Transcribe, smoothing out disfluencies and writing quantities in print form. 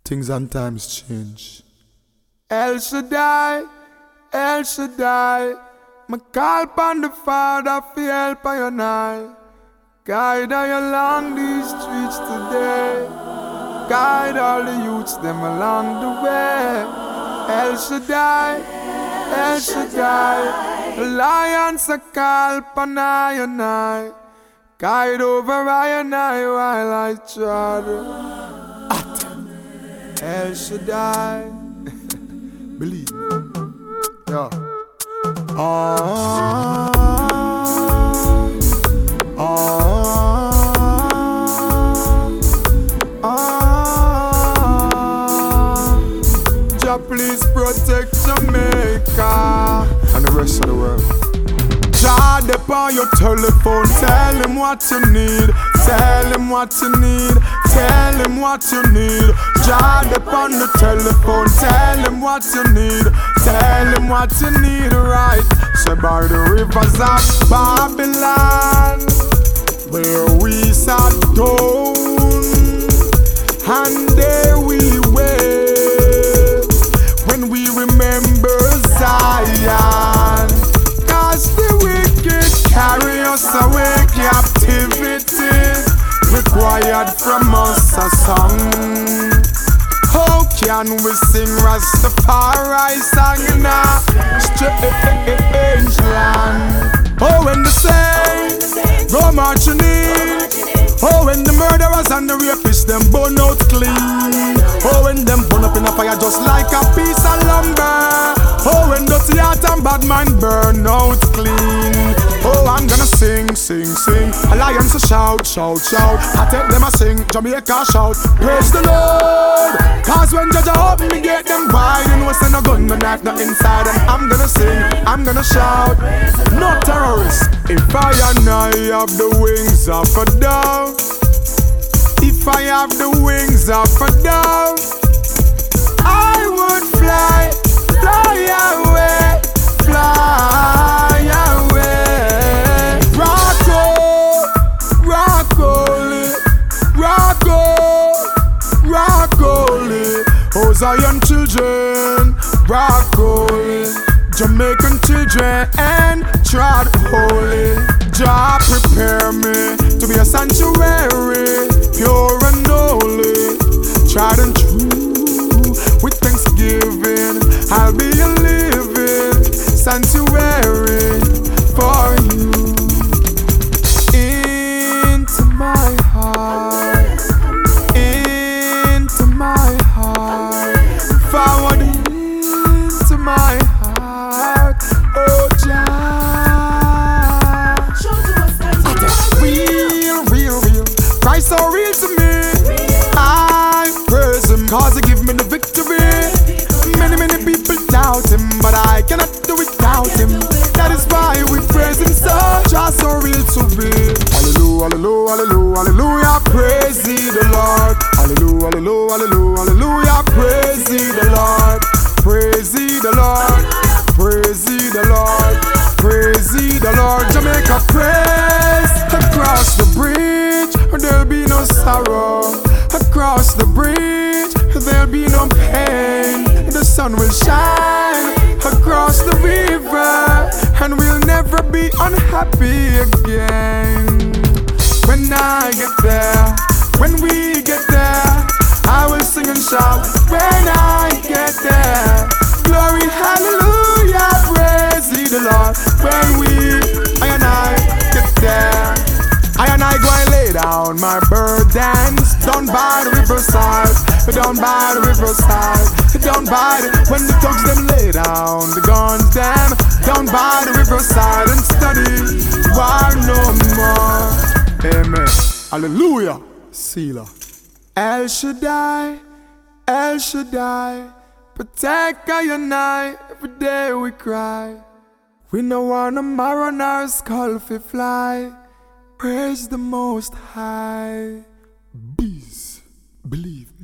Things and times change. El Shaddai, El Shaddai, me call upon the Father for help on your night. Guide I along these streets today. Guide all the youths them along the way. El Shaddai, El Shaddai, the lions are call upon I and I. Guide over I and I while I trod. El Shaddai. Believe. Yeah. Jah please protect Jamaica And the rest of the world. Jah dep on your telephone, tell him what you need. Tell him what you need. Tell him what you need. Jah dep on the telephone, tell him what you need. Tell him what you need, right? So by the rivers of Babylon, where we sat down, and there we wait, when we remember Zion. Cause the wicked carry us away, captivity required from us a song. How can we sing Rastafari song in a strange land? Oh, when the saints go marching in. Oh, when the murderers and the rapists them burn out clean. Oh, when them burn up in a fire just like a piece of lumber. Oh, when dirty heart and bad mind burn out clean. Oh, I'm gonna sing, sing, sing. Alliance a shout, shout, shout. I take them a sing, Jamaica shout. Praise the Lord. Cause when Judge open me get them wide. And what's in a gun, no knife, no inside. And I'm gonna sing, I'm gonna shout. No terrorists. If I and I have the wings of a dove, if I have the wings of a dove, I would fly, fly away, fly away. Rocko, Rockoli, Rocko, Rockoli. Oh, Zion children, Rockoli. Jamaican children and trod holy. Jah prepare me to be a sanctuary, pure and holy, tried and true. With thanksgiving, I'll be a living sanctuary for you. Into my heart, into my heart, forward into my heart. Oh Jah, real, real, real. Christ so real to me. I praise him cause he give me the victory. Many, many people doubt him, but I cannot do without him. That is why we praise him so. Just so real to me. Hallelujah, hallelujah, hallelujah, hallelujah. Praise ye the Lord. Hallelujah, hallelujah, hallelujah, hallelujah. Praise ye the Lord. Praise ye the Lord. Praise ye the Lord. Praise ye the Lord. Jamaica praise. Across the bridge there'll be no sorrow. Across the bridge there'll be no pain. The sun will shine across the river, and we'll never be unhappy again. When I get there, when we get there, I will sing and shout. When I get there, glory, hallelujah, praise ye the Lord. When I and I get there, I and I go and lay down my burdens down by the riverside, down by the riverside, down by the, when the thugs them lay down the guns them down by the riverside and study war no more. Amen. Hallelujah. Selah. El Shaddai, El Shaddai, protect I and I, every day we cry. We no want a marrow nor skull fi fly. Praise the Most High. Bees. Believe.